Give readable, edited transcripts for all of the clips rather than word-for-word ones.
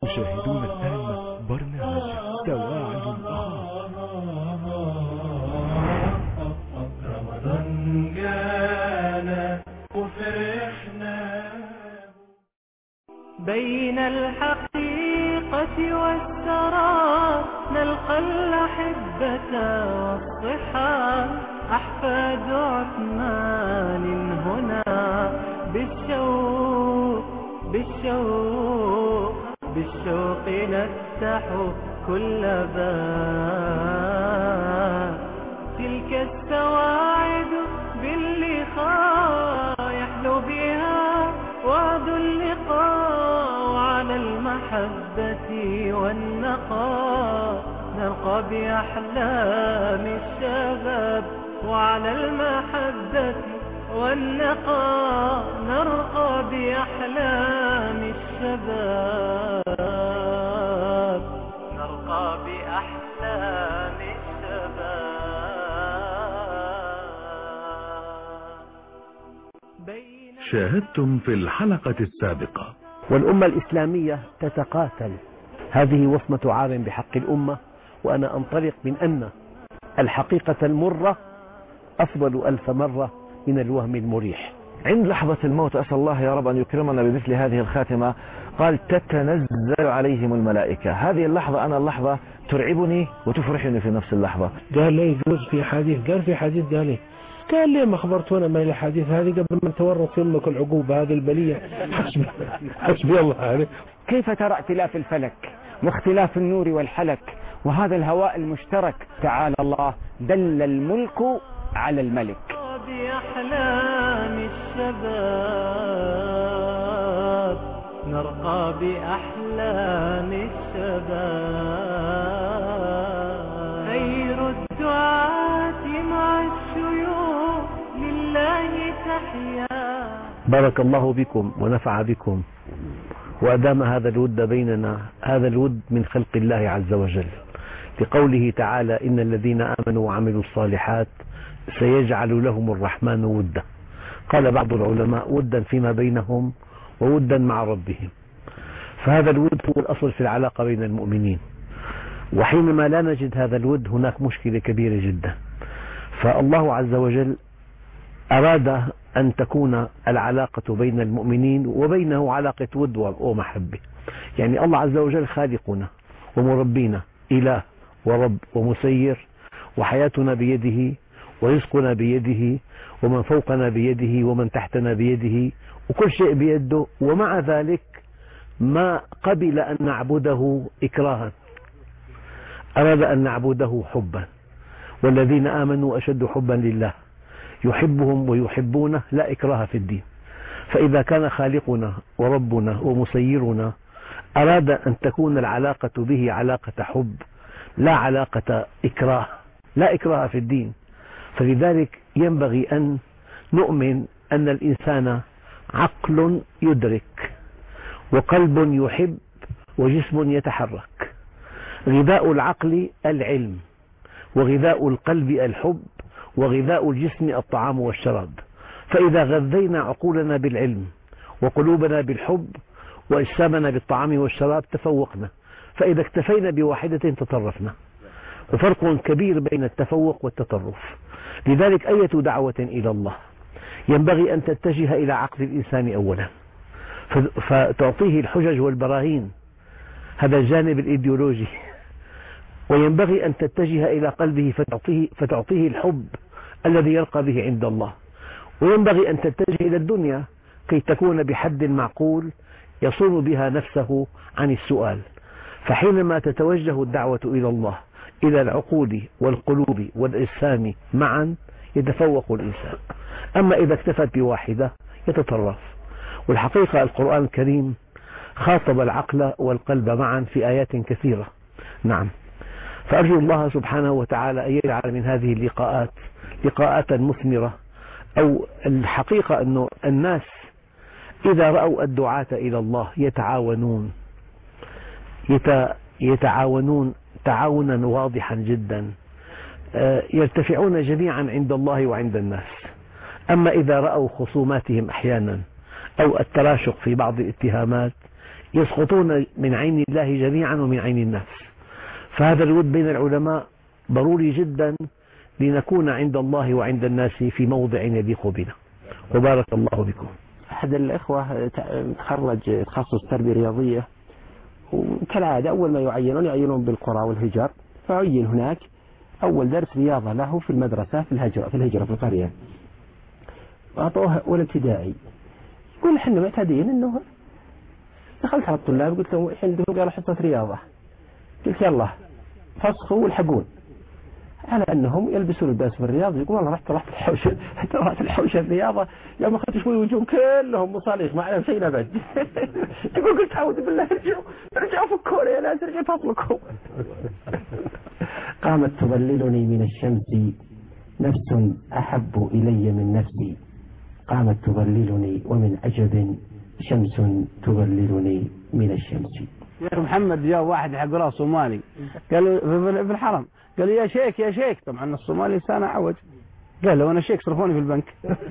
تشاهدون الآن برنامج تواعد رمضان جانا وفرحنا بين الحقيقة والسراب نلقى الأحبة والصحاب أحفاد عثمان هنا بالشوق نفتح كل باب تلك السواعد باللقاء يحلو بها وعد اللقاء وعلى المحبة والنقاء نرقى بأحلام الشباب وعلى المحبة والنقاء نرقى بأحلام الشباب نرقى بأحلام الشباب. شاهدتم في الحلقة السابقة والأمة الإسلامية تتقاتل، هذه وصمة عار بحق الأمة، وأنا أنطلق من أن الحقيقة المرة أفضل 1000 مرة من الوهم المريح. عند لحظة الموت أسأل الله يا رب أن يكرمنا بمثل هذه الخاتمة. قال تتنزل عليهم الملائكة. هذه اللحظة أنا اللحظة ترعبني وتفرحني في نفس اللحظة. قال لي يجوز في حديث، قال في حديث قال لي ما أخبرتونا ما الحديث هذه قبل ما تورط يمك العقوبة هذه البلية. حسبي الله عليك. كيف ترى ائتلاف الفلك واختلاف النور والحلك وهذا الهواء المشترك؟ تعالى الله دل الملك على الملك. بأحلام الشباب نرقى بأحلام الشباب خير الدعاة مع الشيوخ لله تحيا. بارك الله بكم ونفع بكم وأدام هذا الود بيننا، هذا الود من خلق الله عز وجل، لقوله تعالى إن الذين آمنوا وعملوا الصالحات سيجعل لهم الرحمن ودا. قال بعض العلماء ودا فيما بينهم وودا مع ربهم، فهذا الود هو الأصل في العلاقة بين المؤمنين، وحينما لا نجد هذا الود هناك مشكلة كبيرة جدا. فالله عز وجل أراد أن تكون العلاقة بين المؤمنين وبينه علاقة ود ومحبة. يعني الله عز وجل خالقنا ومربينا، إله ورب ومسير، وحياتنا بيده ورزقنا بيده ومن فوقنا بيده ومن تحتنا بيده وكل شيء بيده، ومع ذلك ما قبل أن نعبده إكراها، أراد أن نعبده حبا. والذين آمنوا أشد حبا لله يحبهم ويحبونه لا إكراه في الدين. فإذا كان خالقنا وربنا ومسيرنا أراد أن تكون العلاقة به علاقة حب لا علاقة إكراه، لا إكراه في الدين، فلذلك ينبغي أن نؤمن أن الإنسان عقل يدرك وقلب يحب وجسم يتحرك. غذاء العقل العلم، وغذاء القلب الحب، وغذاء الجسم الطعام والشراب. فإذا غذينا عقولنا بالعلم وقلوبنا بالحب وأجسامنا بالطعام والشراب تفوقنا، فإذا اكتفينا بواحدة تطرفنا. وفرق كبير بين التفوق والتطرف. لذلك أية دعوة إلى الله ينبغي أن تتجه إلى عقل الإنسان أولا، فتعطيه الحجج والبراهين، هذا الجانب الإيديولوجي، وينبغي أن تتجه إلى قلبه فتعطيه الحب الذي يرقى به عند الله، وينبغي أن تتجه إلى الدنيا كي تكون بحد معقول يصون بها نفسه عن السؤال. فحينما تتوجه الدعوة إلى الله إلى العقول والقلوب والأجسام معا يتفوق الإنسان. أما إذا اكتفت بواحدة يتطرف. والحقيقة القرآن الكريم خاطب العقل والقلب معا في آيات كثيرة. نعم، فأرجو الله سبحانه وتعالى أن يجعل من هذه اللقاءات لقاءات مثمرة. أو الحقيقة أنه الناس إذا رأوا الدعاة إلى الله يتعاونون تعاونا واضحا جدا، يرتفعون جميعا عند الله وعند الناس. أما إذا رأوا خصوماتهم أحيانا أو التراشق في بعض الاتهامات يسقطون من عين الله جميعا ومن عين الناس. فهذا الود بين العلماء ضروري جدا لنكون عند الله وعند الناس في موضع يليق بنا. وبارك الله بكم. أحد الإخوة تخرج تخصص تربية رياضية، وكالعادة أول ما يعينون بالقرى والهجر، فعين هناك أول درس رياضة له في المدرسة في الهجرة في القرية. أعطوه أول ابتدائي. يقول إحنا معتادين إنه دخلت على الطلاب قلت لهم عندهم قالوا حصة رياضة، قلت يلا فسخوا والحقون، على أنهم يلبسون الدرس في الرياض. يقول والله رحت الحوشة رحت الحوشة الرياضة يوم أخذت شوي وجوم كلهم مصاليح ما عليهم شيء أبد. يقول قلت أعوذ بالله ارجعوا فكوني يا ناس ارجعوا فصلكم. قامت تظللني من الشمس نفس أحب إلي من نفسي، قامت تظللني ومن عجب شمس تظللني من الشمس. يا محمد جاء واحد حق له صومالي قال في الحرم قال يا شيخ يا شيخ، طبعا الصومالي إنسان عوج، قال له أنا شيخ صرفوني في البنك.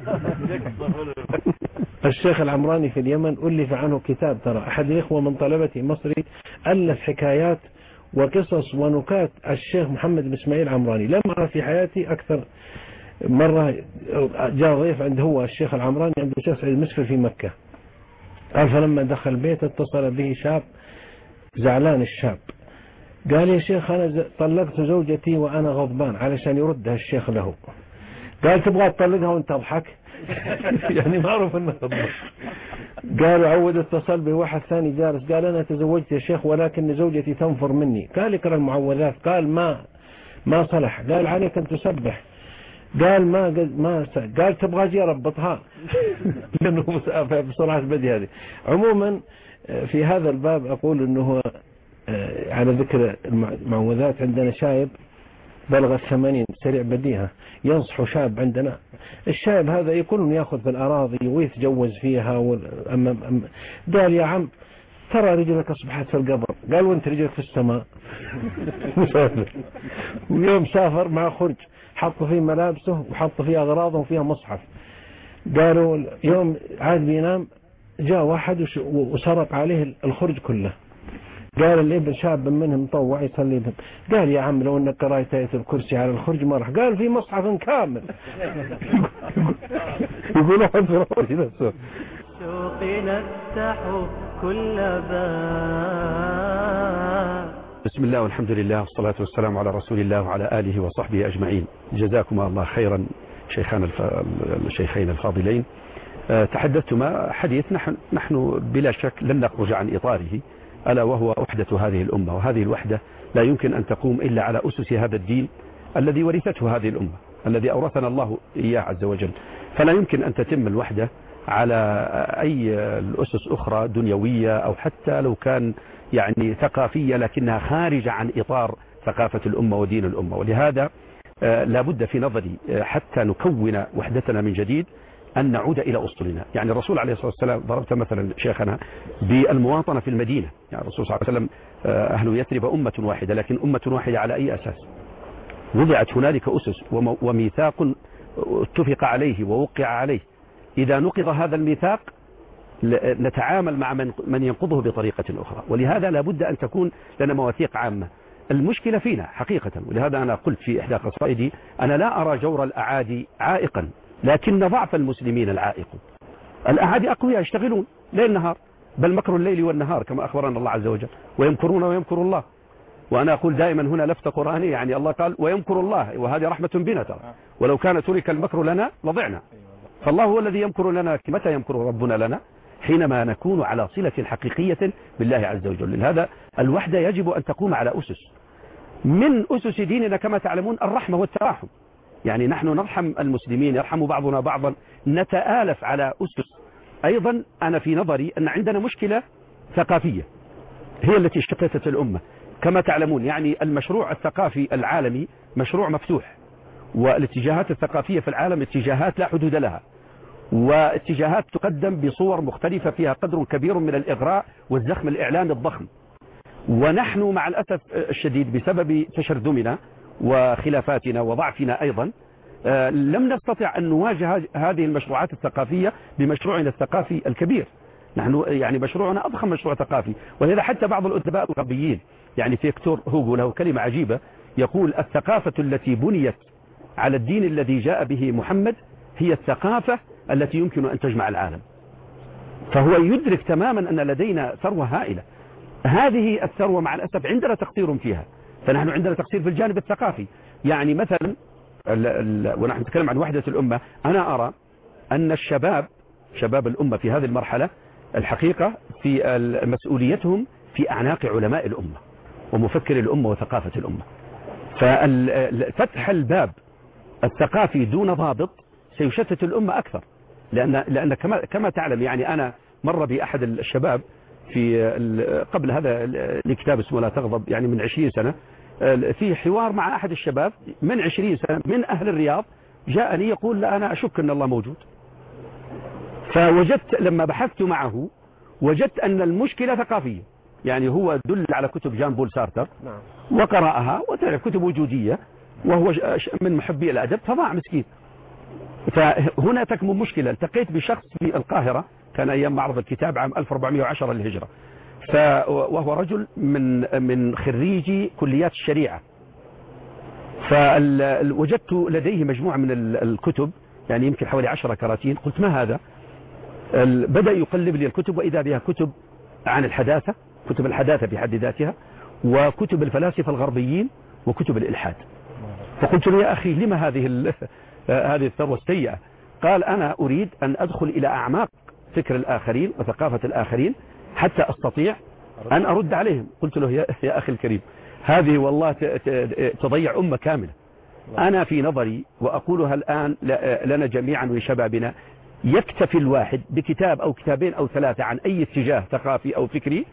الشيخ العمراني في اليمن ألف عنه كتاب، ترى أحد الإخوة من طلبة مصري ألف حكايات وقصص ونكات الشيخ محمد بن إسماعيل العمراني. لم أرى في حياتي أكثر. مرة جاء ضيف عند هو الشيخ العمراني عند الشيخ سعيد المسفي في مكة، قال فلما دخل البيت اتصل به شاب زعلان. الشاب قال يا شيخ أنا طلقت زوجتي وأنا غضبان، علشان يردها الشيخ له. قال تبغى تطلقها وانت تضحك؟ يعني معروف انه غضبان. قال عود اتصل به واحد ثاني جالس، قال أنا تزوجت يا شيخ ولكن زوجتي تنفر مني. قال اقرأ المعوذات. قال ما صلح. قال عليك أن تسبح. قال ما قال تبغى اجي اربطها. لانه بسرعه بدي هذه. عموما في هذا الباب اقول انه على ذكر المعوذات، عندنا شايب بلغ 80 سريع بديهة ينصح شاب عندنا. الشايب هذا يكون ياخذ في الاراضي ويتجوز فيها قال يا عم ترى رجلك اصبحت في القبر. قال وانت رجلك في السماء. ويوم سافر مع خرج حطوا فيه ملابسه وحطوا فيه أغراضه وفيها مصحف. قالوا يوم عاد بينام جاء واحد وسرق عليه الخرج كله. قال الابن شاب منهم مطوع يصلي بهم. قال يا عم لو انك قرأت آية الكرسي على الخرج ما راح. قال في مصحف كامل. يقولوا حفظوا نفسه. الشوق نفتح كل باب. بسم الله والحمد لله والصلاة والسلام على رسول الله وعلى آله وصحبه أجمعين. جزاكم الله خيرا الشيخين الفاضلين. تحدثتما حديث نحن بلا شك لن نخرج عن إطاره، ألا وهو وحدة هذه الأمة، وهذه الوحدة لا يمكن أن تقوم إلا على أسس هذا الدين الذي ورثته هذه الأمة، الذي أورثنا الله إياه عز وجل. فلا يمكن أن تتم الوحدة على أي الأسس أخرى دنيوية أو حتى لو كان يعني ثقافية لكنها خارجة عن إطار ثقافة الأمة ودين الأمة. ولهذا لا بد في نظري حتى نكون وحدتنا من جديد أن نعود إلى أصولنا. يعني الرسول عليه الصلاة والسلام ضربت مثلا شيخنا بالمواطنة في المدينة. يعني الرسول صلى الله عليه وسلم أهل يثرب أمة واحدة، لكن أمة واحدة على أي أساس؟ وضعت هنالك أسس وميثاق اتفق عليه ووقع عليه. إذا نقض هذا الميثاق نتعامل مع من ينقضه بطريقة أخرى. ولهذا لابد أن تكون لنا مواثيق عامة. المشكلة فينا حقيقة، ولهذا أنا قلت في إحدى قصائدي أنا لا أرى جور الأعادي عائقا، لكن ضعف المسلمين العائق. الأعادي أقوياء يشتغلون ليل نهار، بل مكر الليل والنهار كما أخبرنا الله عز وجل، ويمكرون ويمكر الله. وأنا أقول دائما هنا لفتة قرآنية، يعني الله قال ويمكر الله، وهذه رحمة بنا ترى، ولو كان ترك المكر لنا لضعنا. فالله هو الذي يمكر لنا. متى يمكر ربنا لنا؟ حينما نكون على صلة حقيقية بالله عز وجل. لهذا الوحدة يجب أن تقوم على أسس. من أسس ديننا كما تعلمون الرحمة والتراحم، يعني نحن نرحم المسلمين، يرحم بعضنا بعضا، نتآلف على أسس. أيضا أنا في نظري أن عندنا مشكلة ثقافية هي التي اشتتت الأمة كما تعلمون. يعني المشروع الثقافي العالمي مشروع مفتوح، والاتجاهات الثقافية في العالم اتجاهات لا حدود لها، واتجاهات تقدم بصور مختلفة فيها قدر كبير من الإغراء والزخم الإعلامي الضخم. ونحن مع الأسف الشديد بسبب تشرذمنا وخلافاتنا وضعفنا أيضا لم نستطع أن نواجه هذه المشروعات الثقافية بمشروعنا الثقافي الكبير. نحن يعني مشروعنا أضخم مشروع ثقافي. ولذا حتى بعض الأدباء الغربيين يعني فيكتور هوغو له كلمة عجيبة يقول الثقافة التي بنيت على الدين الذي جاء به محمد هي الثقافة التي يمكن أن تجمع العالم. فهو يدرك تماما أن لدينا ثروة هائلة. هذه الثروة مع الأسف عندنا تقصير فيها، فنحن عندنا تقصير في الجانب الثقافي. يعني مثلا ونحن نتكلم عن وحدة الأمة، أنا أرى أن شباب الأمة في هذه المرحلة الحقيقة في مسؤوليتهم في أعناق علماء الأمة ومفكر الأمة وثقافة الأمة. ففتح الباب الثقافي دون ضابط سيشتت الأمة أكثر، لأن كما تعلم يعني أنا مر بأحد الشباب في قبل هذا الكتاب اسمه لا تغضب يعني من 20 سنة في حوار مع أحد الشباب من 20 سنة من أهل الرياض جاءني يقول لا أنا أشك أن الله موجود. فوجدت لما بحثت معه وجدت أن المشكلة ثقافية. يعني هو دل على كتب جان بول سارتر وقرأها وتعرف كتب وجودية وهو من محبي الأدب فضاع مسكين. فهنا تكمن مشكلة. التقيت بشخص في القاهرة كان أيام معرض الكتاب عام 1410 للهجرة، وهو رجل من خريجي كليات الشريعة. فوجدت لديه مجموعة من الكتب يعني يمكن حوالي 10 كراتين. قلت ما هذا؟ بدأ يقلب لي الكتب وإذا بها كتب عن الحداثة، كتب الحداثة بحد ذاتها، وكتب الفلاسفة الغربيين، وكتب الإلحاد. فقلت له يا أخي لما هذه الثروة السيئة؟ قال أنا أريد أن أدخل إلى أعماق فكر الآخرين وثقافة الآخرين حتى أستطيع أن أرد عليهم. قلت له يا أخي الكريم هذه والله تضيع أمة كاملة. أنا في نظري وأقولها الآن لنا جميعا وشبابنا يكتفي الواحد بكتاب أو كتابين أو 3 عن أي اتجاه ثقافي أو فكري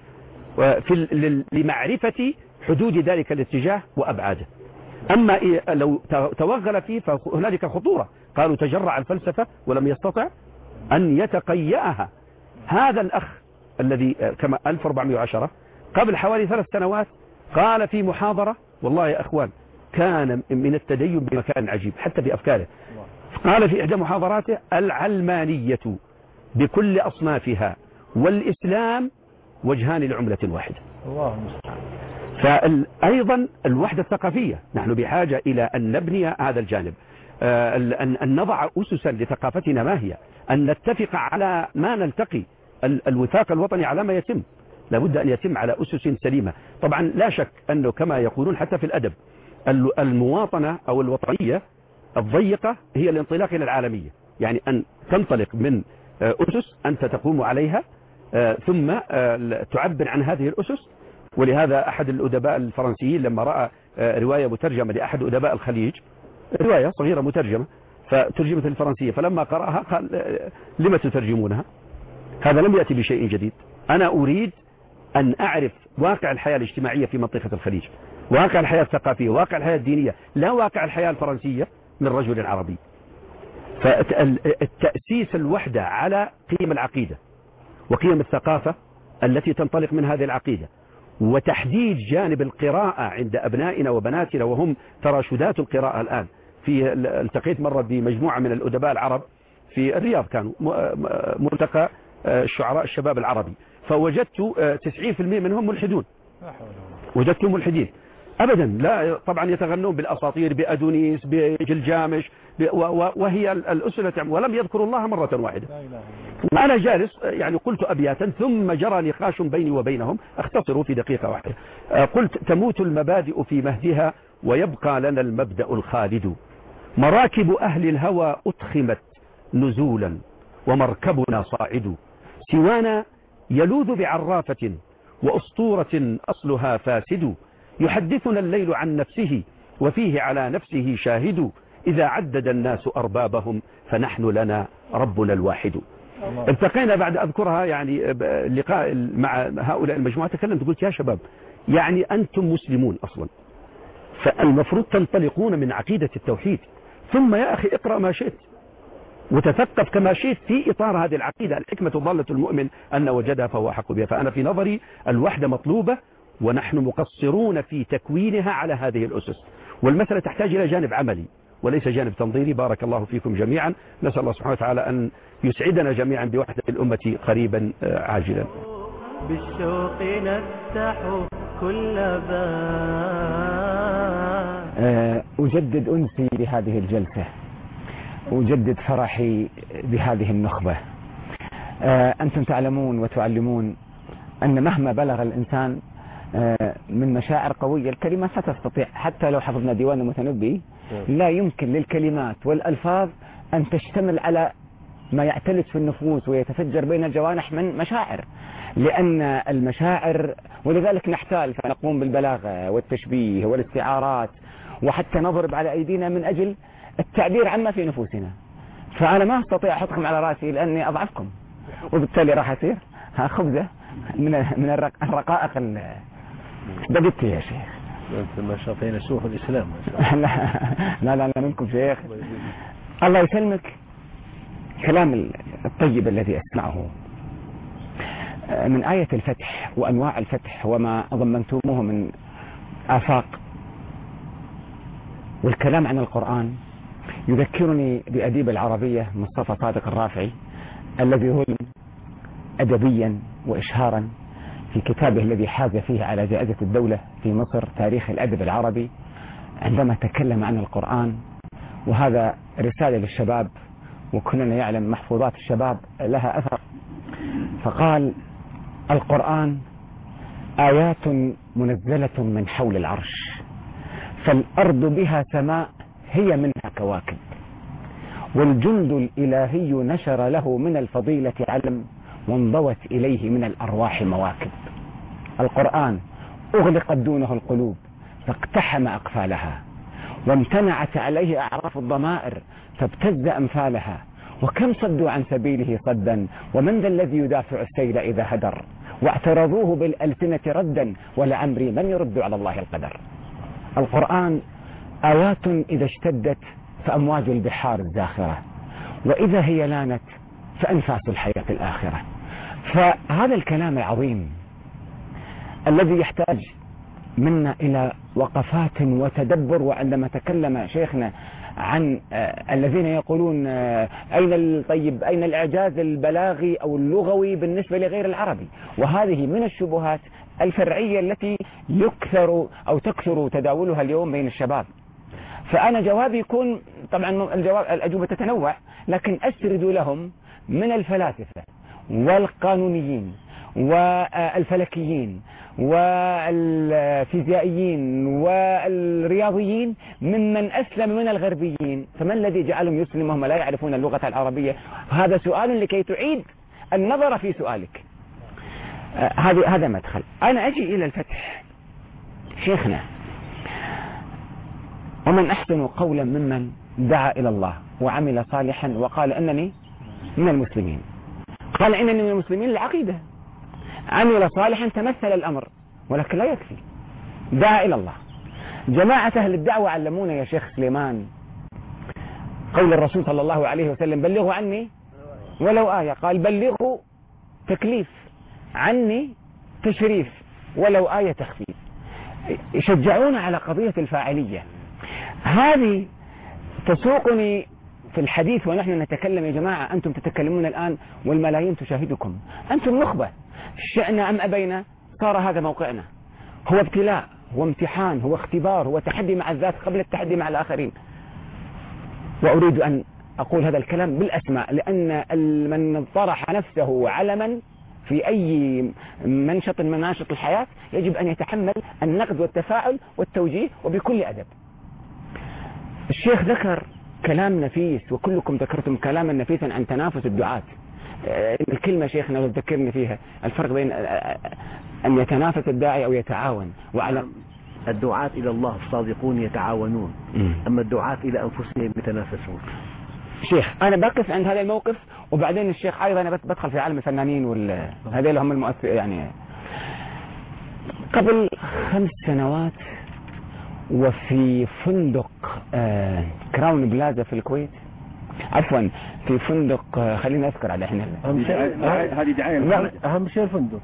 لمعرفة حدود ذلك الاتجاه وأبعاده. أما لو توغل فيه فهنالك خطورة. قالوا تجرع الفلسفة ولم يستطع أن يتقيأها. هذا الأخ الذي كما 1410 قبل حوالي 3 سنوات قال في محاضرة والله يا أخوان كان من التدين بمكان عجيب حتى بأفكاره. قال في إحدى محاضراته العلمانية بكل أصنافها والإسلام وجهان لعملة واحدة. الله المستعان. فأيضا الوحدة الثقافية نحن بحاجة إلى أن نبني هذا الجانب، أن نضع أسسا لثقافتنا ما هي، أن نتفق على ما نلتقي. الوثاق الوطني على ما يتم لابد أن يتم على أسس سليمة. طبعا لا شك أنه كما يقولون حتى في الأدب المواطنة أو الوطنية الضيقة هي الانطلاق إلى العالمية. يعني أن تنطلق من أسس أنت تقوم عليها ثم تعبر عن هذه الأسس. ولهذا أحد الأدباء الفرنسيين لما رأى رواية مترجمة لأحد أدباء الخليج، رواية صغيرة مترجمة فترجمت الفرنسية، فلما قرأها قال لما تترجمونها؟ هذا لم يأتي بشيء جديد. أنا أريد أن أعرف واقع الحياة الاجتماعية في منطقة الخليج، واقع الحياة الثقافية، واقع الحياة الدينية، لا واقع الحياة الفرنسية من رجل عربي. فالتأسيس الوحدة على قيم العقيدة وقيم الثقافة التي تنطلق من هذه العقيدة، وتحديد جانب القراءة عند أبنائنا وبناتنا وهم تراشدات القراءة الآن. التقيت مرة بمجموعة من الأدباء العرب في الرياض، كانوا ملتقى الشعراء الشباب العربي، فوجدت 90% منهم ملحدون. وجدتهم ملحدين أبدا، لا طبعا يتغنون بالأساطير بأدونيس بجلجامش وهي الأسلة، ولم يذكروا الله مرة واحدة. أنا جالس يعني قلت أبياتا ثم جرى نقاش بيني وبينهم أختصره في دقيقة واحدة. قلت تموت المبادئ في مهدها ويبقى لنا المبدأ الخالد، مراكب أهل الهوى أتخمت نزولا ومركبنا صاعد، سوانا يلوذ بعرافة وأسطورة أصلها فاسد، يحدثنا الليل عن نفسه وفيه على نفسه شاهد، إذا عدد الناس أربابهم فنحن لنا ربنا الواحد. التقينا بعد أذكرها يعني لقاء مع هؤلاء المجموعة، تكلمت قلت يا شباب يعني أنتم مسلمون أصلا، فالمفروض تنطلقون من عقيدة التوحيد، ثم يا أخي اقرأ ما شئت وتثقف كما شئت في إطار هذه العقيدة. الحكمة ضالة المؤمن أن وجدها فهو أحق بها. فأنا في نظري الوحدة مطلوبة ونحن مقصرون في تكوينها على هذه الأسس، والمسألة تحتاج إلى جانب عملي وليس جانب تنظيري. بارك الله فيكم جميعا. نسأل الله سبحانه وتعالى أن يسعدنا جميعا بوحدة الأمة قريبا عاجلا. بالشوق نفتح كل باب. أجدد أنسي بهذه الجلسة، أجدد فرحي بهذه النخبة. أنتم تعلمون وتعلمون أن مهما بلغ الإنسان من مشاعر قوية الكلمة ستستطيع، حتى لو حفظنا ديوان المتنبي لا يمكن للكلمات والألفاظ أن تشتمل على ما يعتلج في النفوس ويتفجر بين الجوانح من مشاعر، لأن المشاعر، ولذلك نحتال فنقوم بالبلاغة والتشبيه والاستعارات وحتى نضرب على أيدينا من أجل التعبير عما في نفوسنا. فأنا ما أستطيع أحطكم على رأسي لأني أضعفكم، وبالتالي راح أصير خبزة من الرقائق بدت يا شيخ. ما شاطين سوء الإسلام. لا منكم شيخ. الله يسلمك. كلام الطيب الذي أسمعه من آية الفتح وأنواع الفتح وما ضمنتموه من آفاق، والكلام عن القرآن يذكرني بأديب العربية مصطفى صادق الرافعي الذي ظلم أدبيا وإشهارا في كتابه الذي حاز فيه على جائزة الدولة في مصر تاريخ الأدب العربي، عندما تكلم عن القرآن. وهذا رسالة للشباب، وكلنا يعلم محفوظات الشباب لها أثر. فقال: القرآن آيات منزلة من حول العرش، فالأرض بها سماء هي منها كواكب، والجند الإلهي نشر له من الفضيلة علم، وانضوت إليه من الأرواح مواكب. القرآن أغلقت دونه القلوب فاقتحم أقفالها، وامتنعت عليه أعراف الضمائر فابتز أمثالها، وكم صدوا عن سبيله صدا، ومن ذا الذي يدافع السيل إذا هدر، واعترضوه بالألسنة ردا، ولعمري من يرد على الله القدر. القرآن آيات إذا اشتدت فأمواج البحار الزاخرة، وإذا هي لانت فأنفاس الحياة الآخرة. فهذا الكلام العظيم الذي يحتاج منا إلى وقفات وتدبر. وعندما تكلم شيخنا عن الذين يقولون أين الإعجاز البلاغي أو اللغوي بالنسبة لغير العربي، وهذه من الشبهات الفرعية التي تكثر تداولها اليوم بين الشباب. فأنا جوابي يكون طبعا الأجوبة تتنوع، لكن أسرد لهم من الفلاسفة والقانونيين والفلكيين والفيزيائيين والرياضيين ممن أسلم من الغربيين، فما الذي جعلهم يسلموا وهم لا يعرفون اللغة العربية؟ هذا سؤال لكي تعيد النظر في سؤالك. هذا مدخل. أنا أجي إلى الفتح. شيخنا: ومن أحسن قولا ممن دعا إلى الله وعمل صالحا وقال أنني من المسلمين. قال إنني من المسلمين العقيدة، عمل صالحا تمثل الأمر، ولكن لا يكفي. دعا إلى الله. جماعة أهل الدعوة علمونا يا شيخ سليمان قول الرسول صلى الله عليه وسلم: بلغوا عني ولو آية. قال: بلغوا تكليف، عني تشريف، ولو آية تخفيف. يشجعونا على قضية الفاعلية. هذه تسوقني في الحديث ونحن نتكلم. يا جماعة أنتم تتكلمون الآن والملايين تشاهدكم، أنتم نخبة، شئنا أم أبينا صار هذا موقعنا. هو ابتلاء، هو امتحان، هو اختبار، هو تحدي مع الذات قبل التحدي مع الآخرين. وأريد أن أقول هذا الكلام بالأسماء، لأن من طرح نفسه علما في أي منشط من مناشط الحياة يجب أن يتحمل النقد والتفاعل والتوجيه وبكل أدب. الشيخ ذكر كلام نفيس، وكلكم ذكرتم كلاما نفيسا عن تنافس الدعاة. الكلمة شيخنا تذكرني فيها الفرق بين أن يتنافس الداعي أو يتعاون. وعلى الدعاة إلى الله الصادقون يتعاونون، أما الدعاة إلى أنفسهم يتنافسون. شيخ أنا بقف عند هذا الموقف، وبعدين الشيخ أيضا أنا بدخل في عالم الفنانين هذول هم المؤثر. يعني قبل 5 سنوات وفي فندق كراون بلازا في الكويت، عفوا في فندق خلينا أذكر على احنا هذه دعاية، أهم شيء الفندق.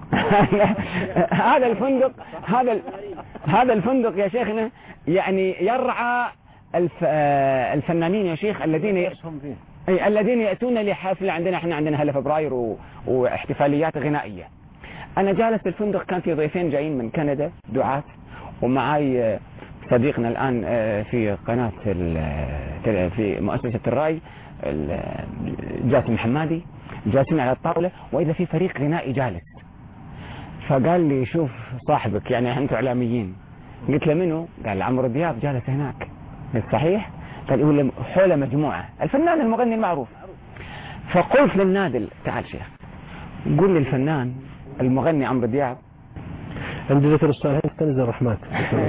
هذا الفندق يا شيخنا يعني يرعى الفنانين يا شيخ الذين يأتون لحفلة عندنا، احنا عندنا هلا فبراير واحتفاليات غنائية. أنا جالس في الفندق، كان في ضيفين جايين من كندا دعاة، ومعاي صديقنا الآن في قناة في مؤسسة الرأي جاسم حمادي، جالسين على الطاولة، وإذا في فريق غنائي جالس. فقال لي شوف صاحبك، يعني أنتم إعلاميين. قلت له منه؟ قال عمرو دياب جالس هناك. قلت صحيح؟ قال يقول حوله مجموعة، الفنان المغني المعروف. فقلت للنادل تعال شيخ قل لي الفنان المغني عمرو دياب عند ذكر الصالحين تنزل رحمات.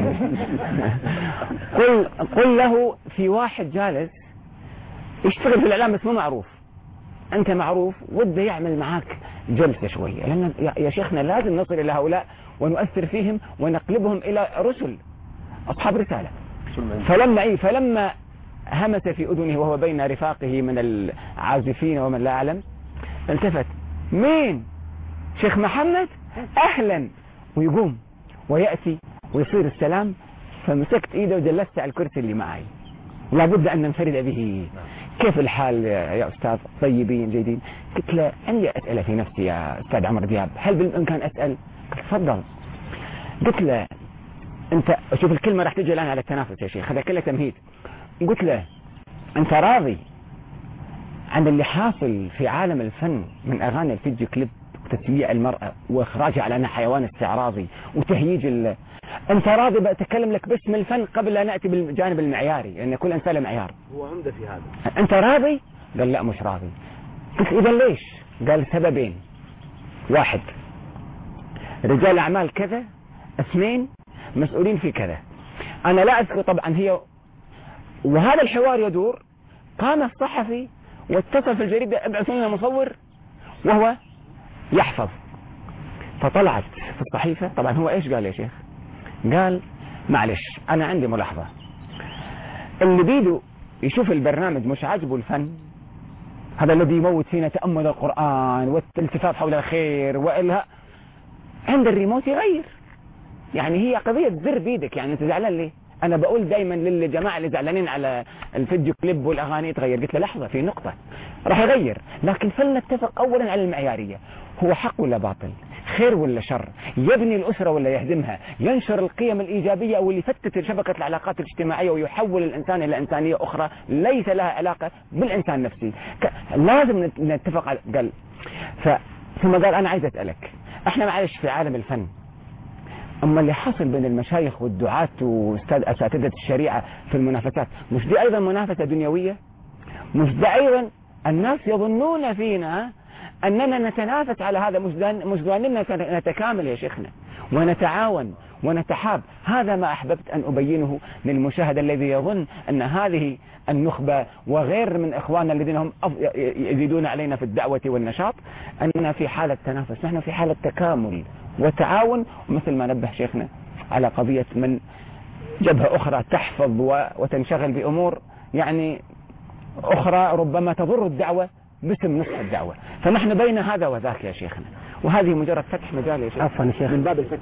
قل له في واحد جالس يشتغل في الإعلام بس مو معروف، أنت معروف، وده يعمل معاك جلسة شوية، لأن يا شيخنا لازم نصل إلى هؤلاء ونؤثر فيهم ونقلبهم إلى رسل أصحاب رسالة. فلما همس في أذنه وهو بين رفاقه من العازفين ومن لا أعلم، التفت مين؟ شيخ محمد؟ أهلا. ويقوم ويأتي ويصير السلام. فمسكت إيده وجلست على الكرسي اللي معي، لابد أن ننفرد به. كيف الحال يا أستاذ؟ طيبين جيدين. قلت له عندي أسئلة في نفسي يا أستاذ عمرو دياب، هل بالإمكان أسأل؟ قلت تفضل. قلت له أنت شوف الكلمة راح تجي الآن على التنافس يا شيخ، هذا كله تمهيد. قلت له أنت راضي عن اللي حاصل في عالم الفن من أغاني الفيديو كليب وتسميع المرأة وإخراجها على أنها حيوان استعراضي وتهييج أنت راضي بأتكلم لك باسم الفن قبل أن نأتي بالجانب المعياري، لأن كل إنسان له معيار. هو عمدة في هذا. أنت راضي؟ قال لا مش راضي. قلت إذا ليش؟ قال سببين، واحد رجال أعمال كذا، اثنين مسؤولين في كذا. أنا لا أذكر طبعا هي، وهذا الحوار يدور. قام الصحفي واتصل في الجريدة ابعثوا لنا مصور وهو يحفظ. فطلعت في الصحيفة، طبعا هو ايش قال يا شيخ؟ قال معلش أنا عندي ملاحظة، اللي بيده يشوف البرنامج مش عاجبه الفن، هذا الذي يموت فينا تأمل القرآن والالتفاف حول الخير وإلها، عند الريموت يغير. يعني هي قضية زر بيدك، يعني أنت زعلان ليه؟ أنا بقول دايما للجماعة اللي زعلانين على الفيديو كليب والأغاني تغير، قلت له لحظة في نقطة راح يغير، لكن فلنتفق أولا على المعيارية. هو حق ولا باطل؟ خير ولا شر؟ يبني الأسرة ولا يهدمها؟ ينشر القيم الإيجابية أو اللي يفتت شبكة العلاقات الاجتماعية ويحول الإنسان إلى إنسانية أخرى ليس لها علاقة بالإنسان نفسه؟ لازم نتفق على قال. ثم قال أنا عايز أسألك، احنا معلش في عالم الفن، أما اللي حصل بين المشايخ والدعاة وأساتذة الشريعة في المنافسات، مش دي أيضا منافسة دنيوية؟ مش ده أيضا الناس يظنون فينا أننا نتنافس على هذا؟ مش ظننا نتكامل يا شيخنا ونتعاون ونتحاب. هذا ما أحببت أن أبينه للمشاهد الذي يظن أن هذه النخبة وغير من إخواننا الذين هم يزيدون علينا في الدعوة والنشاط أننا في حالة تنافس. نحن في حالة تكامل وتعاون، ومثل ما نبه شيخنا على قضية من جبهة أخرى تحفظ وتنشغل بأمور يعني أخرى ربما تضر الدعوة باسم نصح الدعوة. فنحن بين هذا وذاك يا شيخنا، وهذه مجرد فتح مجال يا شيخ. عفوا يا شيخ، من باب الفتح.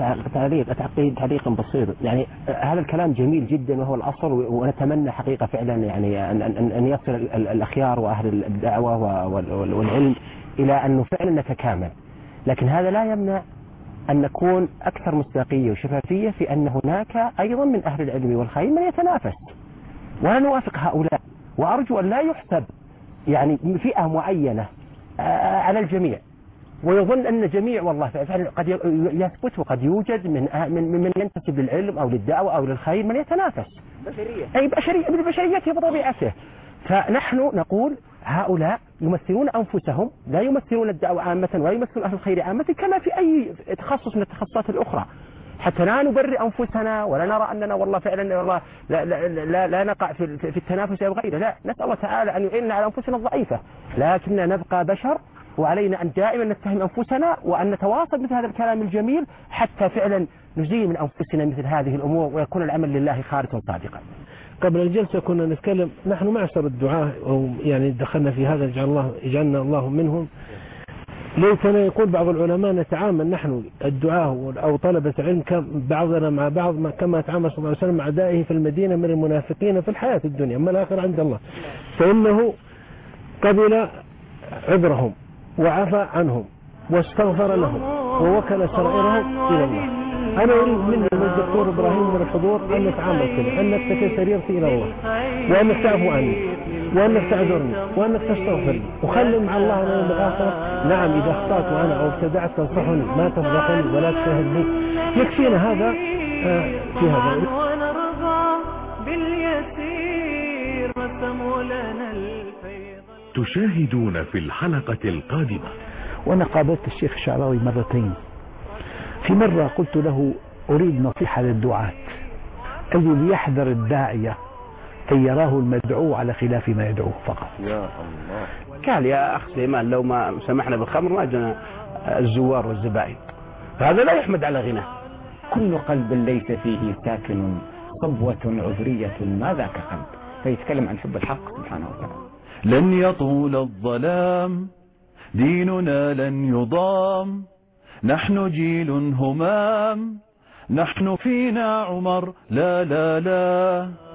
تعليق بسيط. يعني هذا الكلام جميل جدا وهو الأصل، ونتمنى حقيقة فعلا يعني أن يصل الأخيار وأهل الدعوة والعلم إلى أنه فعلا نتكامل، لكن هذا لا يمنع أن نكون أكثر مصداقية وشفافية في أن هناك أيضا من أهل العلم والخير من يتنافس، ولا نوافق هؤلاء. وأرجو أن لا يحسب يعني فئة معينة على الجميع، ويظن أن الجميع والله فعلا قد يثبت وقد يوجد من ينتسب للعلم أو للدعوة أو للخير من يتنافس. بشرية. أي بشريته بطبيعته. فنحن نقول هؤلاء يمثلون أنفسهم، لا يمثلون الدعوة عامة ولا يمثلون أهل الخير عامة، كما في أي تخصص من التخصصات الأخرى، حتى لا نبرئ أنفسنا ولا نرى أننا والله فعلا والله لا نقع في التنافس أو غيره. لا، نسأل الله تعالى أن يعيننا على أنفسنا الضعيفة، لكننا نبقى بشر، وعلينا أن دائما نتهم أنفسنا وأن نتواصل مثل هذا الكلام الجميل حتى فعلا نزيل من أنفسنا مثل هذه الأمور ويكون العمل لله خالصا صادقا. قبل الجلسة كنا نتكلم نحن معشر الدعاة، أو يعني دخلنا في هذا جعلنا الله منهم، ليتنا يقول بعض العلماء نتعامل نحن الدعاة أو طلبة علم بعضنا مع بعض كما تعامل صلى الله عليه وسلم مع أعدائه في المدينة من المنافقين في الحياة الدنيا، أما الآخر عند الله. فإنه قبل عذرهم وعفى عنهم واستغفر لهم ووكل سرائرهم إلى الله. أنا أريد مني من الدكتور إبراهيم من الحضور أن نتعامل كذا، أنك تكل سريرتي إلى الله، وأنك تعفو عني، وأنك تعذرني، وأنك تستغفر لي، وخلي مع الله أنا يوم الآخرة. نعم إذا أخطأت وأنا أو ابتدعت تنصحني، ما تفضحني ولا تشاهدني، يكفينا هذا في هذا. تشاهدون في الحلقة القادمة. وأنا قابلت الشيخ الشعراوي مرتين. في مرة قلت له أريد نصيحة للدعاة، الذي يحذر الداعية أن يراه المدعو على خلاف ما يدعوه فقط. يا الله. قال يا أخ سليمان لو ما سمحنا بالخمر ما جنا الزوار والزبائن، فهذا لا يحمد على غناه. كل قلب ليس فيه ساكن صبوة عذرية ما ذاك قلب. فيتكلم عن حب الحق سبحانه وتعالى. لن يطول الظلام، ديننا لن يضام، نحن جيل همام، نحن فينا عمر لا لا لا.